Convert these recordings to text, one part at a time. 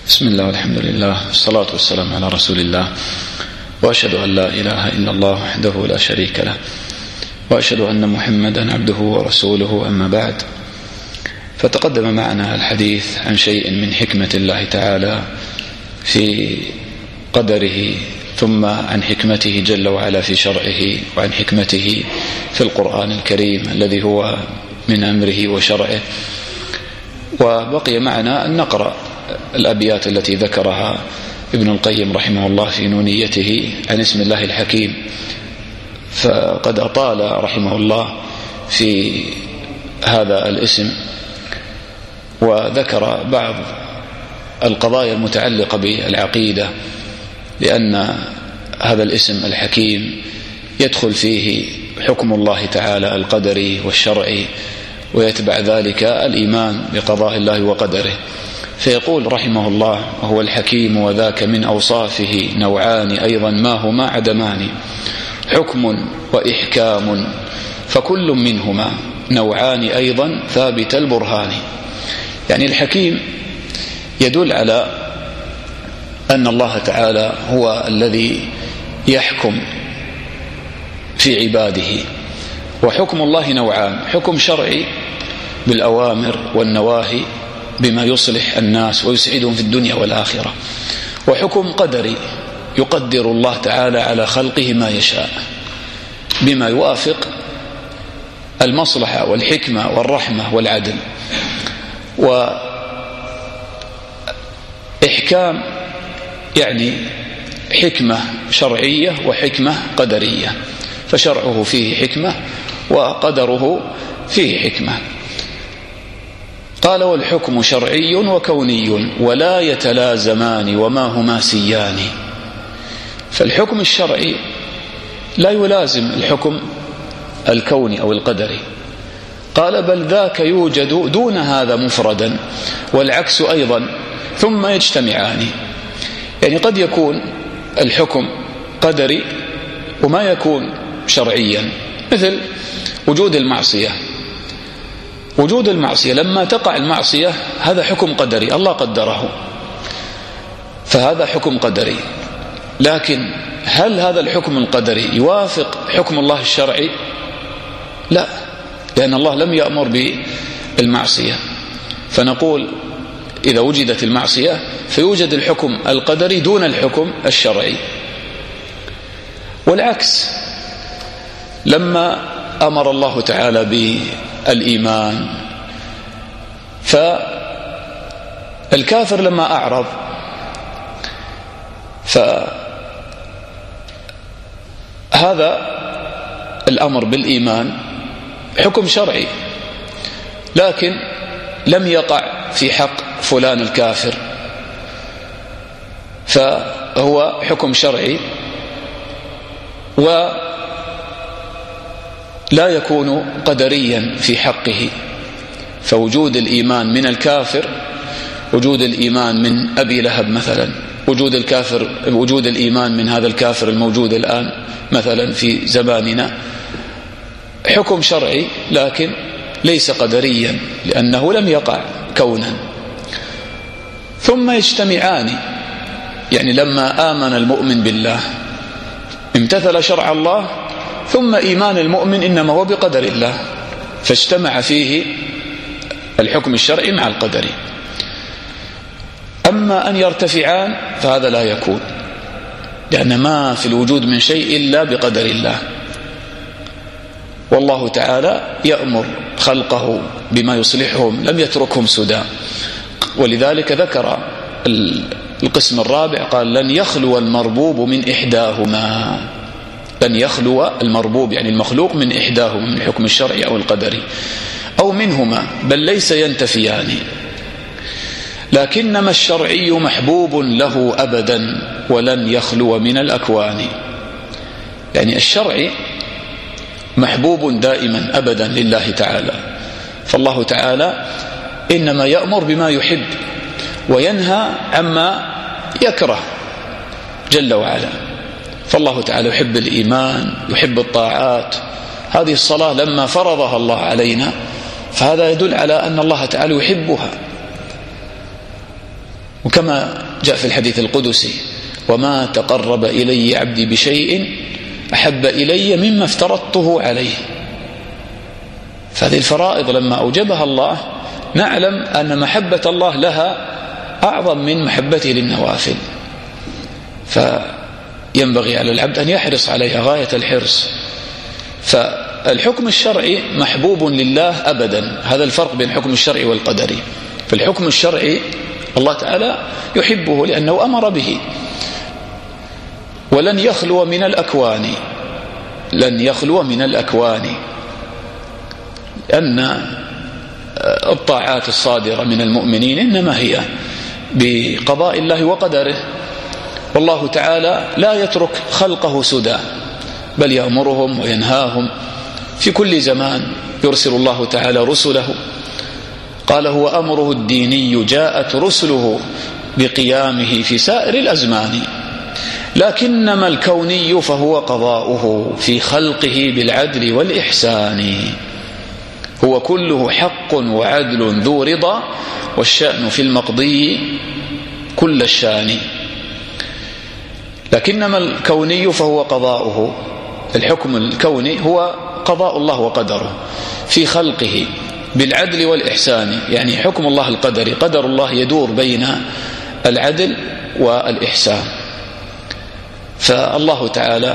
بسم الله والحمد لله والصلاة والسلام على رسول الله، وأشهد أن لا إله إلا الله وحده لا شريك له، وأشهد أن محمدا عبده ورسوله. أما بعد، فتقدم معنا الحديث عن شيء من حكمة الله تعالى في قدره، ثم عن حكمته جل وعلا في شرعه، وعن حكمته في القرآن الكريم الذي هو من أمره وشرعه. وبقي معنا أن نقرأ الأبيات التي ذكرها ابن القيم رحمه الله في نونيته عن اسم الله الحكيم، فقد أطال رحمه الله في هذا الاسم، وذكر بعض القضايا المتعلقة بالعقيدة، لأن هذا الاسم الحكيم يدخل فيه حكم الله تعالى القدري والشرعي، ويتبع ذلك الإيمان بقضاء الله وقدره. فيقول رحمه الله: وهو الحكيم وذاك من أوصافه نوعان أيضا ما هما عدمان، حكم وإحكام فكل منهما نوعان أيضا ثابت البرهان. يعني الحكيم يدل على أن الله تعالى هو الذي يحكم في عباده، وحكم الله نوعان: حكم شرعي بالأوامر والنواهي بما يصلح الناس ويسعدهم في الدنيا والآخرة، وحكم قدري يقدر الله تعالى على خلقه ما يشاء بما يوافق المصلحة والحكمة والرحمة والعدل. وإحكام يعني حكمة شرعية وحكمة قدرية، فشرعه فيه حكمة وقدره فيه حكمة. قال: والحكم شرعي وكوني ولا يتلازمان وما هما سيان. فالحكم الشرعي لا يلازم الحكم الكوني أو القدري. قال: بل ذاك يوجد دون هذا مفردا، والعكس أيضا، ثم يجتمعان. يعني قد يكون الحكم قدري وما يكون شرعيا، مثل وجود المعصية. وجود المعصية لما تقع المعصية هذا حكم قدري، الله قدره، فهذا حكم قدري. لكن هل هذا الحكم القدري يوافق حكم الله الشرعي؟ لا، لأن الله لم يأمر بالمعصية. فنقول إذا وجدت المعصية فيوجد الحكم القدري دون الحكم الشرعي. والعكس، لما أمر الله تعالى بالإيمان، فالكافر لما أعرض فهذا الأمر بالإيمان حكم شرعي، لكن لم يقع في حق فلان الكافر، فهو حكم شرعي ولا يكون قدريا في حقه. فوجود الإيمان من الكافر، وجود الإيمان من أبي لهب مثلا، وجود الإيمان من هذا الكافر الموجود الآن مثلا في زماننا، حكم شرعي لكن ليس قدريا، لأنه لم يقع كونا. ثم يجتمعان، يعني لما آمن المؤمن بالله امتثل شرع الله، ثم إيمان المؤمن إنما هو بقدر الله، فاجتمع فيه الحكم الشرعي مع القدري. أما أن يرتفعان فهذا لا يكون، لأن ما في الوجود من شيء إلا بقدر الله، والله تعالى يأمر خلقه بما يصلحهم، لم يتركهم سدى. ولذلك ذكر القسم الرابع، قال: لن يخلو المربوب من إحداهما. لن يخلو المربوب يعني المخلوق من إحداهما، من الحكم الشرعي أو القدري أو منهما، بل ليس ينتفيان، لكنما الشرعي محبوب له أبدا ولن يخلو من الأكوان. يعني الشرعي محبوب دائما أبدا لله تعالى، فالله تعالى إنما يأمر بما يحب وينهى عما يكره جل وعلا. فالله تعالى يحب الإيمان، يحب الطاعات. هذه الصلاة لما فرضها الله علينا فهذا يدل على أن الله تعالى يحبها. وكما جاء في الحديث القدسي: وما تقرب إلي عبدي بشيء أحب إلي مما افترضته عليه. فهذه الفرائض لما أوجبها الله نعلم أن محبة الله لها أعظم من محبته للنوافل، فينبغي على العبد أن يحرص عليها غاية الحرص. فالحكم الشرعي محبوب لله أبدا، هذا الفرق بين الحكم الشرعي والقدري. فالحكم الشرعي الله تعالى يحبه لأنه أمر به، ولن يخلو من الأكوان، لن يخلو من الأكوان، لأن الطاعات الصادرة من المؤمنين إنما هي بقضاء الله وقدره، والله تعالى لا يترك خلقه سدى، بل يأمرهم وينهاهم في كل زمان. يرسل الله تعالى رسله، قال: هو أمره الديني جاءت رسله بقيامه في سائر الأزمان، لكنما الكوني فهو قضاؤه في خلقه بالعدل والإحسان، هو كله حق وعدل ذو رضا، والشأن في المقضي كل الشان. لكنما الكوني فهو قضاؤه، الحكم الكوني هو قضاء الله وقدره في خلقه بالعدل والإحسان، يعني حكم الله القدري، قدر الله يدور بين العدل والإحسان. فالله تعالى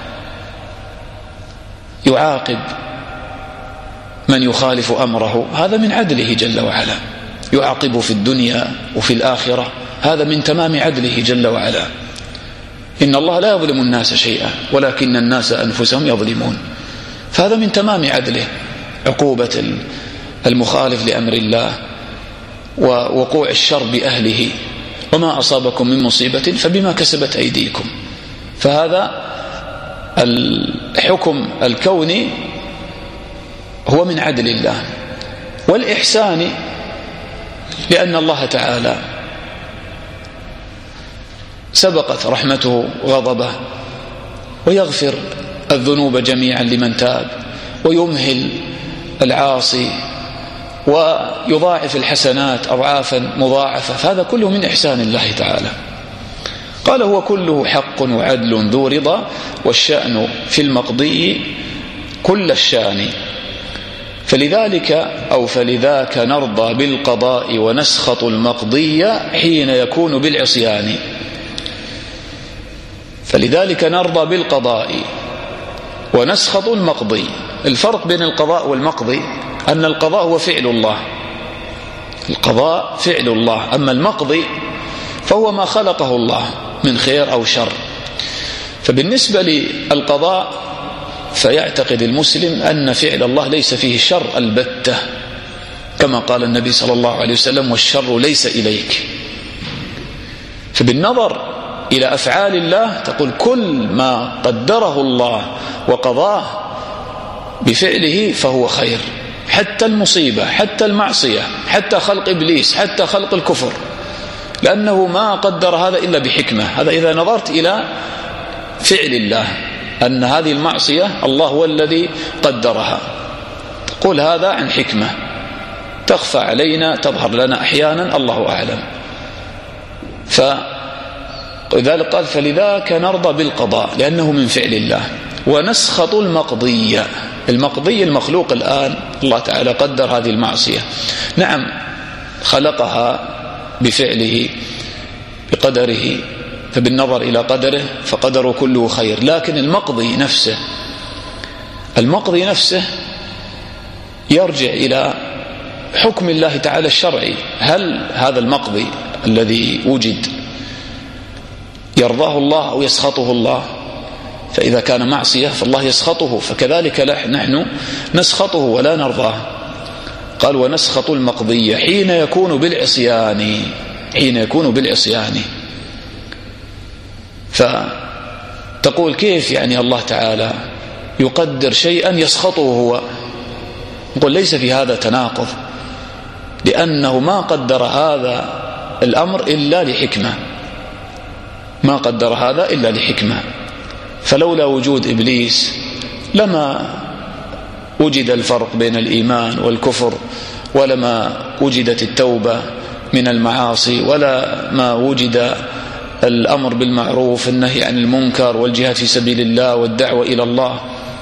يعاقب من يخالف أمره، هذا من عدله جل وعلا، يعاقبه في الدنيا وفي الآخرة، هذا من تمام عدله جل وعلا. إن الله لا يظلم الناس شيئا ولكن الناس أنفسهم يظلمون، فهذا من تمام عدله، عقوبة المخالف لأمر الله ووقوع الشر بأهله، وما أصابكم من مصيبة فبما كسبت أيديكم. فهذا الحكم الكوني هو من عدل الله. والإحسان لأن الله تعالى سبقت رحمته غضبه، ويغفر الذنوب جميعا لمن تاب، ويمهل العاصي، ويضاعف الحسنات أضعافا مضاعفة، فهذا كله من إحسان الله تعالى. قال: هو كله حق وعدل ذو رضا، والشأن في المقضي كل الشان. فلذاك نرضى بالقضاء ونسخط المقضي حين يكون بالعصيان. فلذلك نرضى بالقضاء ونسخط المقضي. الفرق بين القضاء والمقضي أن القضاء هو فعل الله، القضاء فعل الله، أما المقضي فهو ما خلقه الله من خير أو شر. فبالنسبة للقضاء فيعتقد المسلم أن فعل الله ليس فيه شر البتة، كما قال النبي صلى الله عليه وسلم: والشر ليس إليك. فبالنظر إلى أفعال الله تقول كل ما قدره الله وقضاه بفعله فهو خير، حتى المصيبة، حتى المعصية، حتى خلق إبليس، حتى خلق الكفر، لأنه ما قدر هذا إلا بحكمة. هذا إذا نظرت إلى فعل الله، أن هذه المعصية الله هو الذي قدرها، تقول هذا عن حكمة تخفى علينا، تظهر لنا أحيانا، الله أعلم. فلذلك قال: فلذاك نرضى بالقضاء لأنه من فعل الله، ونسخط المقضية. المقضي المخلوق الآن، الله تعالى قدر هذه المعصية، نعم خلقها بفعله بقدره، فبالنظر إلى قدره فقدره كله خير. لكن المقضي نفسه يرجع إلى حكم الله تعالى الشرعي. هل هذا المقضي الذي وجد يرضاه الله أو يسخطه الله؟ فإذا كان معصية فالله يسخطه، فكذلك نحن نسخطه ولا نرضاه. قال: ونسخط المقضي حين يكون بالعصيان، حين يكون بالعصيان. فتقول كيف يعني الله تعالى يقدر شيئا يسخطه هو؟ نقول ليس في هذا تناقض، لأنه ما قدر هذا الأمر إلا لحكمة، ما قدر هذا إلا لحكمة. فلولا وجود إبليس لما وجد الفرق بين الإيمان والكفر، ولما وجدت التوبة من المعاصي ولا ما وجد الأمر بالمعروف النهي عن المنكر والجهاد في سبيل الله والدعوة إلى الله.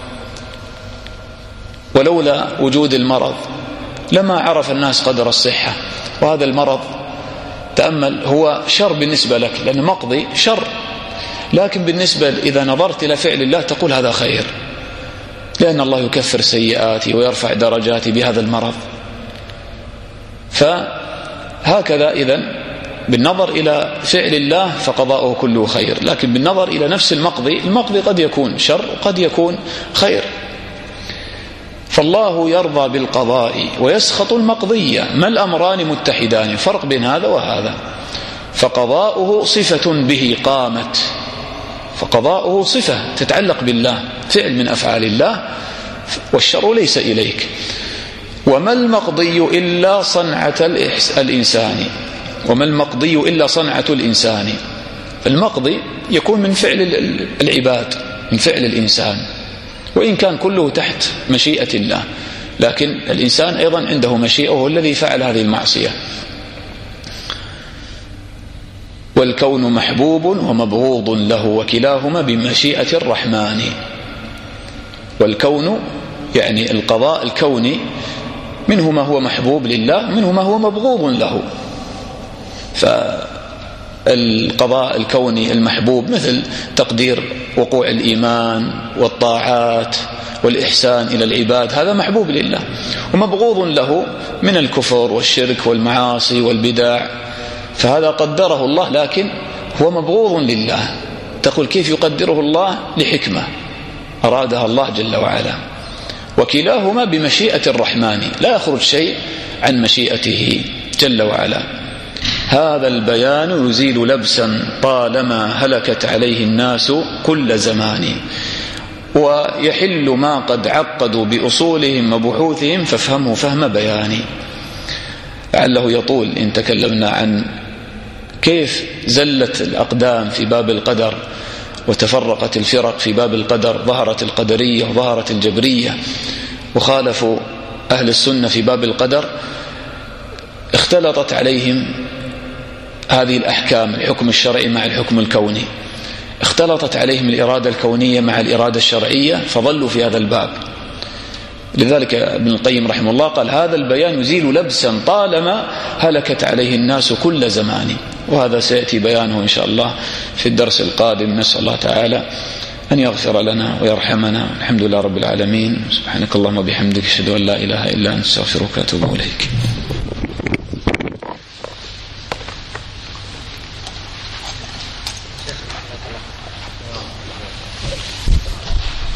ولولا وجود المرض لما عرف الناس قدر الصحة. وهذا المرض تأمل هو شر بالنسبة لك لأنه مقضي شر، لكن بالنسبة إذا نظرت إلى فعل الله تقول هذا خير، لأن الله يكفر سيئاتي ويرفع درجاتي بهذا المرض. فهكذا إذن بالنظر إلى فعل الله فقضاؤه كله خير، لكن بالنظر إلى نفس المقضي قد يكون شر وقد يكون خير. فالله يرضى بالقضاء ويسخط المقضية، ما الأمران متحدان، فرق بين هذا وهذا. فقضاؤه صفة به قامت، فقضاؤه صفة تتعلق بالله، فعل من أفعال الله، والشر ليس إليك. وما المقضي إلا صنعة الإنسان، وما المقضي إلا صنعة الإنسان. المقضي يكون من فعل العباد، من فعل الإنسان، وإن كان كله تحت مشيئة الله، لكن الإنسان أيضا عنده مشيئة، وهو الذي فعل هذه المعصية. والكون محبوب ومبغوض له وكلاهما بمشيئة الرحمن. والكون يعني القضاء الكوني، منه ما هو محبوب لله ومنه ما هو مبغوض له. فالقضاء الكوني المحبوب مثل تقدير وقوع الإيمان والطاعات والإحسان إلى العباد، هذا محبوب لله. ومبغوض له من الكفر والشرك والمعاصي والبدع، فهذا قدره الله لكن هو مبغوض لله. تقول كيف يقدره الله؟ لحكمة أرادها الله جل وعلا. وكلاهما بمشيئة الرحمن، لا يخرج شيء عن مشيئته جل وعلا. هذا البيان يزيل لبسا طالما هلكت عليه الناس كل زمان، ويحل ما قد عقدوا بأصولهم وبحوثهم، فافهمه فهم بياني. لعله يطول إن تكلمنا عن كيف زلت الأقدام في باب القدر وتفرقت الفرق في باب القدر، ظهرت القدرية وظهرت الجبرية وخالفوا أهل السنة في باب القدر، اختلطت عليهم هذه الأحكام، الحكم الشرعي مع الحكم الكوني، اختلطت عليهم الإرادة الكونية مع الإرادة الشرعية، فظلوا في هذا الباب. لذلك ابن القيم رحمه الله قال هذا البيان يزيل لبسا طالما هلكت عليه الناس كل زمان. وهذا سيأتي بيانه إن شاء الله في الدرس القادم. نسأل الله تعالى أن يغفر لنا ويرحمنا. الحمد لله رب العالمين. سبحانك اللهم وبحمدك، أشهد أن لا إله إلا أنت، أستغفرك وأتوب إليك.